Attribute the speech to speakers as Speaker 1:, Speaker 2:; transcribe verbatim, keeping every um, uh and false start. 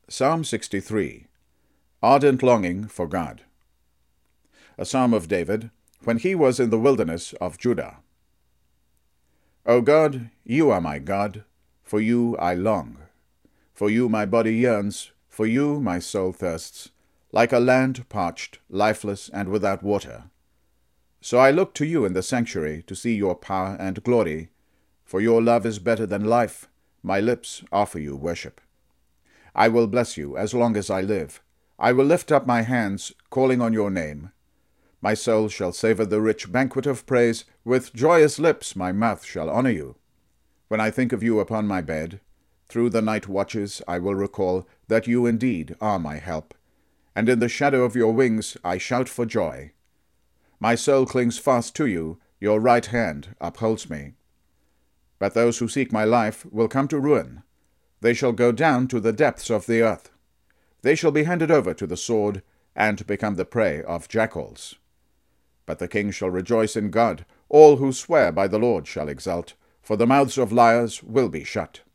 Speaker 1: Psalm sixty-three. Ardent Longing for God. A psalm of David, when he was in the wilderness of Judah. O God, you are my God, for you I long. For you my body yearns, for you my soul thirsts, like a land parched, lifeless, and without water. So I look to you in the sanctuary to see your power and glory, for your love is better than life. My lips offer you worship. I will bless you as long as I live. I will lift up my hands, calling on your name. My soul shall savor the rich banquet of praise. With joyous lips my mouth shall honor you. When I think of you upon my bed, through the night watches I will recall that you indeed are my help, and in the shadow of your wings I shout for joy. My soul clings fast to you, your right hand upholds me. But those who seek my life will come to ruin. They shall go down to the depths of the earth. They shall be handed over to the sword, and become the prey of jackals. But the king shall rejoice in God. All who swear by the Lord shall exult, for the mouths of liars will be shut.